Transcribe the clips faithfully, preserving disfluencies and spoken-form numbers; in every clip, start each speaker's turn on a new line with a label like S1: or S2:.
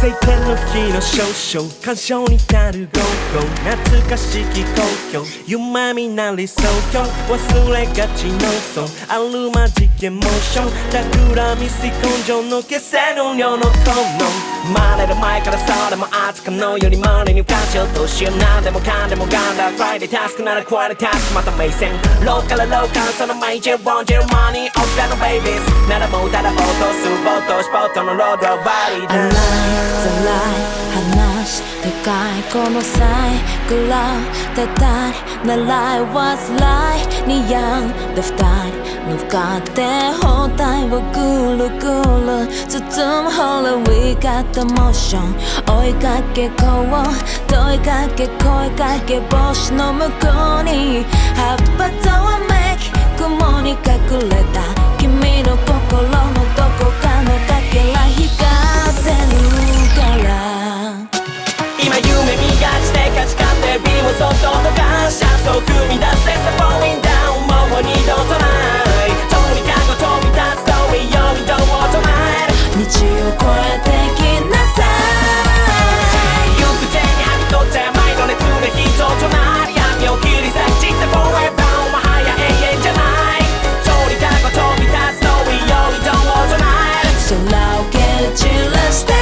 S1: 晴天の日の少々感傷になる午後懐かしき故郷夢見なりそう今日忘れがちのそうあるまじきエモーション企みし根性の消せぬ量のトーン生まれる前からそうでも熱かのより周りに感じようとしよう何でもかんでもガンダーフライデータスクなら壊れタスクまた目線ローからローカルその毎日ワンジェルマニーオフラのベイビーズならもうただ冒頭する冒頭スポットのロードはバリーだ
S2: Alive, alive,話でかいこのサイクラウただなら I was lie にやんで二人乗っかって包帯をぐるぐる包む Holy we got the motion 追いかけこう問いかけ声かけ星の向こうに葉っぱとわめき雲に隠れた君の心のどこかのかけら光ってるから
S1: 今夢見がちで価値観でビームそっと溶かしそう踏み出せ Falling down もう二度とないとにかく飛び立つ遠いよりどうとない
S2: 道を越えてきなさい
S1: 行く手にはみ取って前の熱で人となり闇を切り裂いて Forever もはや永遠じゃないとにかく飛び立つ遠いよりどうとない
S2: 空を蹴散らして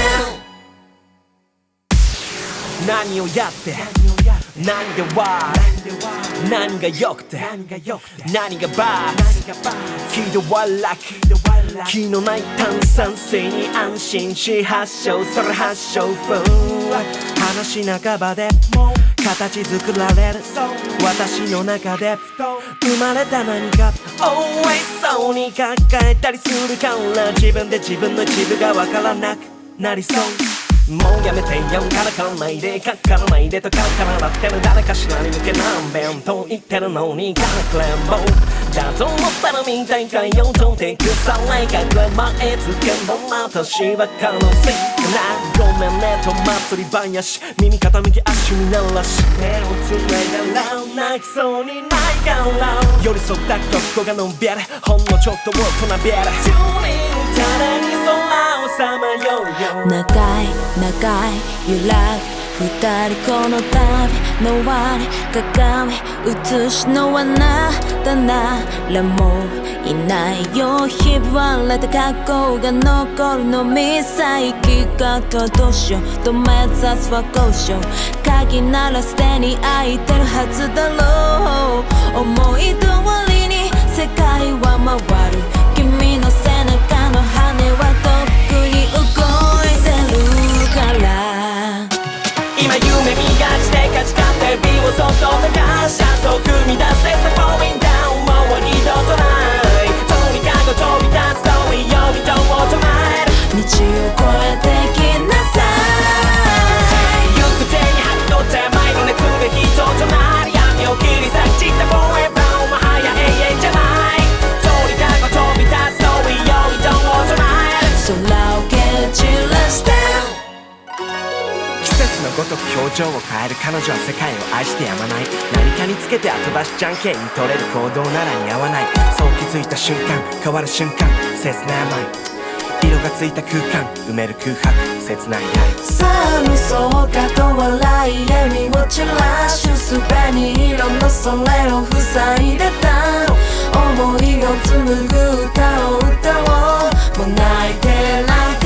S1: 何をやって何が悪い何が良くて何がバー喜怒哀楽気のない炭酸水に安心し発症それ発症風話半ばで形作られる私の中で生まれた何か Always そうに抱えたりするから自分で自分の一部がわからなくなりそうもうやめてよからかわないでかからないでとかからってる誰かしらに向け何遍と言ってるのにからくれんぼだと思ったらみたいかよとてくさないかくれ前つけんぼ私は可能性かなごめんねと祭り話耳傾き足に鳴らし手をつないだら泣きそうにないから寄り添った心がのんびりほんのちょっと大人びりチューニング誰に空をさまようよ
S2: 長い長い揺らぐ二人この旅の終わり鏡映しのあなたならもういないよひび割れた過去が残るのみさ生き方どうしようと目指すは交渉鍵ならすでに開いてるはずだろう思い通りに世界は回る君の背中の羽はとっくに動いてるから
S1: 今夢見がちで価値観でビーをそっと溶かしそう踏み出せ Falling down もう二度とないとにかく飛び立つ遠いよりどうとない
S2: 道を越えてきなさい
S1: 行く手にはみ取って前の熱で人となり闇を切り裂いて Forever もはや永遠じゃないとにかく飛び立つ遠いよりどうとない
S2: 空を蹴散らして
S1: 季節のごとく表情を変える彼女は世界を愛してやまない何かにつけて後出しじゃんけんに取れる行動なら似合わないそう気づいた瞬間変わる瞬間切ない甘い色がついた空間埋める空白切ない愛
S2: 寒そうかと笑い笑みを散らしすべに色のそれを塞いでた想いを紡ぐ歌を歌おうもう泣いてない